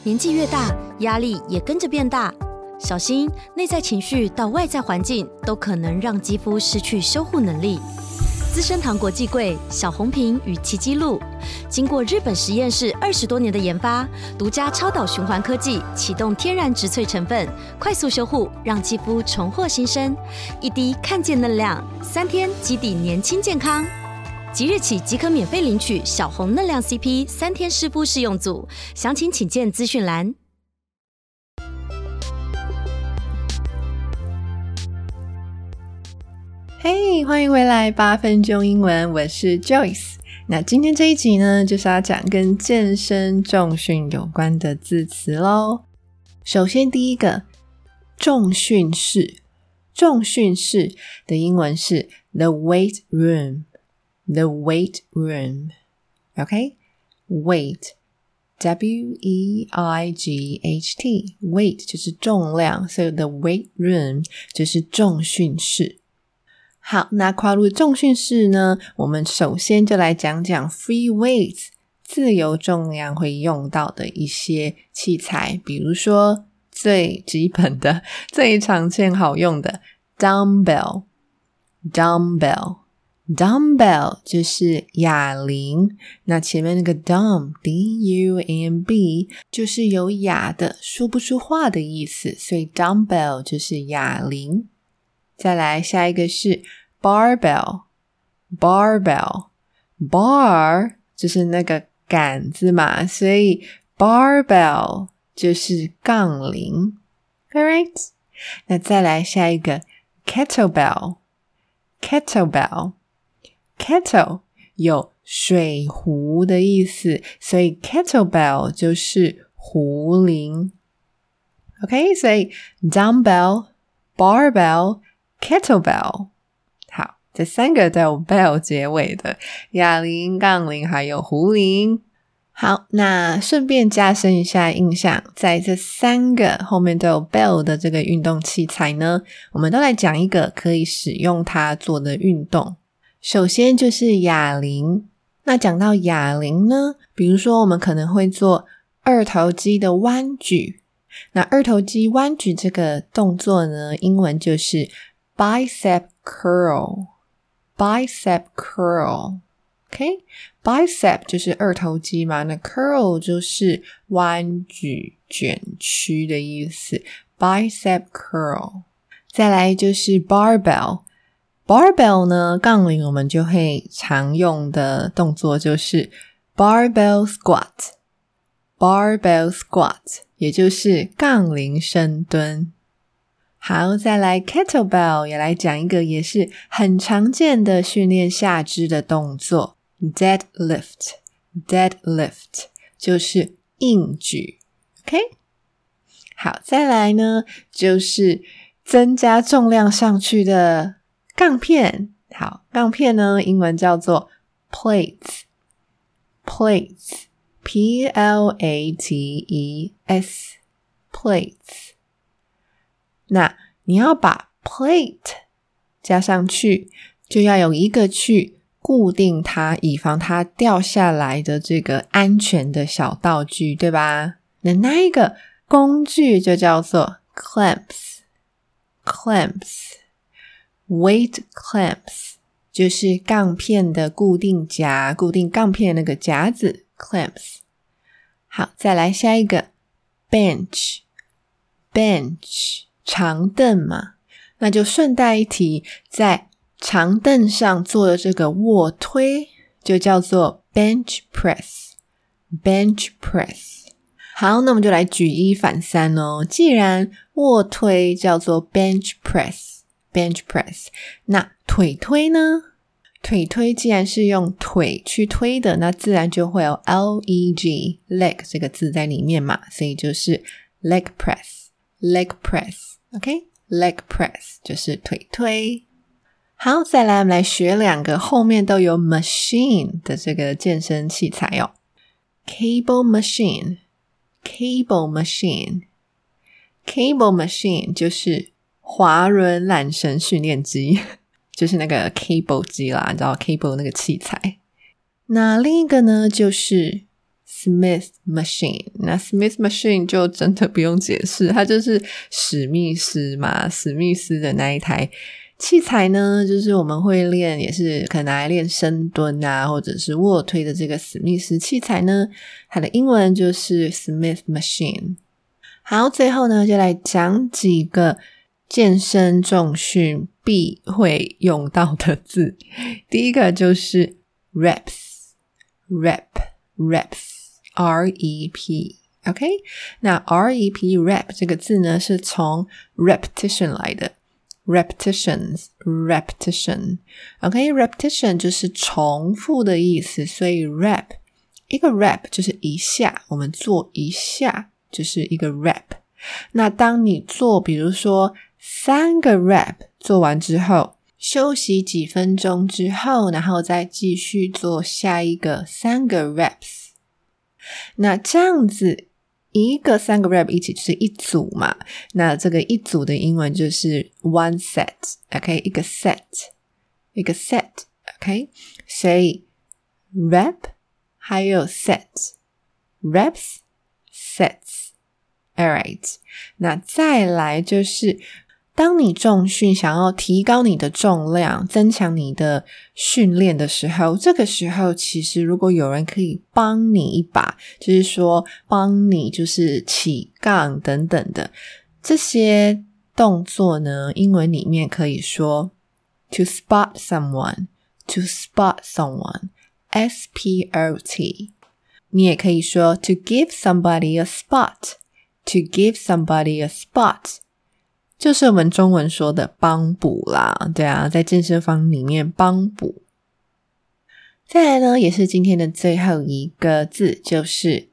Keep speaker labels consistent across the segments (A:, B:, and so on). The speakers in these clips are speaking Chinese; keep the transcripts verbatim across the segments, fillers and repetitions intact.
A: 年纪越大，压力也跟着变大。小心，内在情绪到外在环境都可能让肌肤失去修护能力。资生堂国际柜、小红瓶与奇迹露，经过日本实验室二十多年的研发，独家超导循环科技启动天然植萃成分，快速修护，让肌肤重获新生。一滴看见能量，三天基底年轻健康。即日起即可免费领取小红能量 C P 三天湿敷试用组，详情请见资讯栏。
B: 嘿、hey, 欢迎回来八分钟英文，我是 Joyce。 那今天这一集呢，就是要讲跟健身重训有关的字词咯。首先第一个，重训室。重训室的英文是 the weight room， the weight room。 OK， weight W E I G H T， weight 就是重量，所以 the weight room 就是重训室。好，那跨入重训室呢，我们首先就来讲讲 free weights， 自由重量会用到的一些器材，比如说最基本的、最常见好用的 dumbbell dumbbell dumbbell 就是哑铃，那前面那个 dumb D U M B 就是有哑的说不出话的意思，所以 dumbbell 就是哑铃。再来下一个是 barbell barbell bar 就是那个杆子嘛，所以 barbell 就是杠铃 correct。 那再来下一个 kettlebell kettlebell kettle 有水壶的意思，所以 kettlebell 就是壶铃 OK， 所以 dumbbell barbell kettlebell。 好，这三个都有 bell 结尾的，哑铃、杠铃还有壶铃。好，那顺便加深一下印象，在这三个后面都有 bell 的这个运动器材呢，我们都来讲一个可以使用它做的运动。首先就是哑铃。那讲到哑铃呢，比如说我们可能会做二头肌的弯举，那二头肌弯举这个动作呢，英文就是 bicep curl bicep curl OK， bicep 就是二头肌嘛，那 curl 就是弯举卷曲的意思， bicep curl。 再来就是 barbell barbell 呢，杠铃我们就会常用的动作就是 barbell squat barbell squat 也就是杠铃深蹲。好，再来 kettlebell 也来讲一个也是很常见的训练下肢的动作， deadlift deadlift 就是硬举 OK。 好，再来呢就是增加重量上去的杠片。好，杠片呢英文叫做 plates plates P L A T E S plates。 那你要把 plate 加上去，就要有一个去固定它，以防它掉下来的这个安全的小道具，对吧？那那一个工具就叫做 clamps clamps weight clamps 就是杠片的固定夹，固定杠片那个夹子 clamps。 好，再来下一个 bench bench 长凳嘛，那就顺带一提，在长凳上做的这个卧推就叫做 bench press bench press。 好，那我们就来举一反三哦。既然卧推叫做 bench press bench press， 那腿推呢？腿推既然是用腿去推的，那自然就会有 L E G leg 这个字在里面嘛，所以就是 leg press leg press OK leg press 就是腿推。好，再来我们来学两个后面都有 machine 的这个健身器材哦。 cable machine cable machine cable machine 就是滑轮缆绳训练机，就是那个 cable 机啦，你知道 cable 那个器材。那另一个呢就是 Smith machine。 那 Smith machine 就真的不用解释，它就是史密斯嘛，史密斯的那一台器材呢，就是我们会练，也是可能拿来练深蹲啊或者是卧推的这个史密斯器材呢，它的英文就是 Smith machine。 好，最后呢就来讲几个健身重训必会用到的字。第一个就是 reps rep reps R E P OK， 那 R E P rep 这个字呢是从 repetition 来的， repetitions repetition OK， repetition 就是重复的意思，所以 rep 一个 rep 就是一下，我们做一下就是一个 rep。 那当你做比如说三个 rep 做完之后，休息几分钟之后，然后再继续做下一个三个 reps， 那这样子一个三个 rep 一起就是一组嘛，那这个一组的英文就是 one set OK， 一个 set 一个 set OK， 所以 rep 还有 set reps sets alright， 那再来就是当你重训想要提高你的重量，增强你的训练的时候，这个时候其实如果有人可以帮你一把，就是说帮你就是起杠等等的这些动作呢，英文里面可以说 to spot someone to spot someone S P O T， 你也可以说 to give somebody a spot to give somebody a spot，就是我们中文说的帮补啦，对啊，在健身房里面帮补。再来呢，也是今天的最后一个字，就是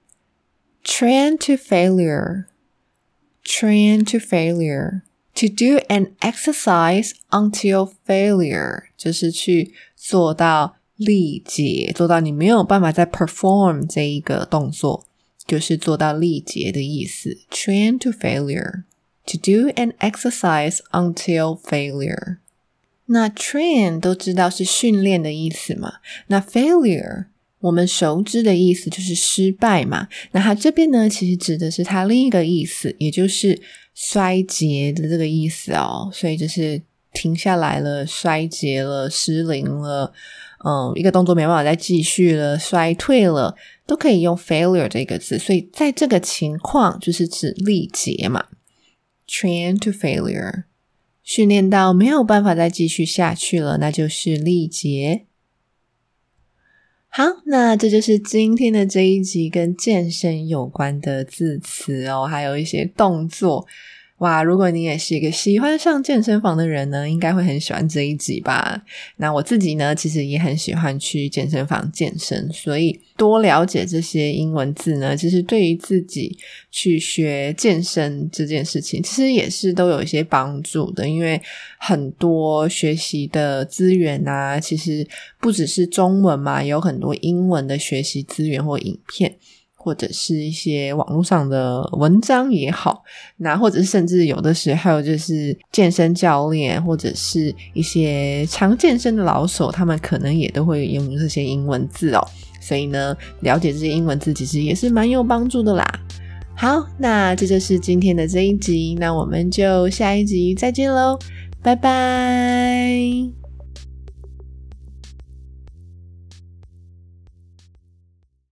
B: train to failure train to failure to do an exercise until failure， 就是去做到力竭，做到你没有办法再 perform 这一个动作，就是做到力竭的意思。 train to failure To do an exercise until failure。 那 train 都知道是训练的意思嘛，那 failure 我们熟知的意思就是失败嘛，那它这边呢其实指的是它另一个意思，也就是衰竭的这个意思哦，所以就是停下来了，衰竭了，失灵了，嗯，一个动作没办法再继续了，衰退了，都可以用 failure 这个字，所以在这个情况就是指力竭嘛，train to failure， 训练到没有办法再继续下去了，那就是力竭。好，那这就是今天的这一集跟健身有关的字词哦，还有一些动作。哇，如果你也是一个喜欢上健身房的人呢，应该会很喜欢这一集吧。那我自己呢，其实也很喜欢去健身房健身，所以多了解这些英文字呢，其实对于自己去学健身这件事情，其实也是都有一些帮助的。因为很多学习的资源啊，其实不只是中文嘛，有很多英文的学习资源或影片，或者是一些网络上的文章也好，那或者是甚至有的时候就是健身教练或者是一些常健身的老手，他们可能也都会用这些英文字哦，所以呢了解这些英文字其实也是蛮有帮助的啦。好，那这就是今天的这一集，那我们就下一集再见咯，拜拜。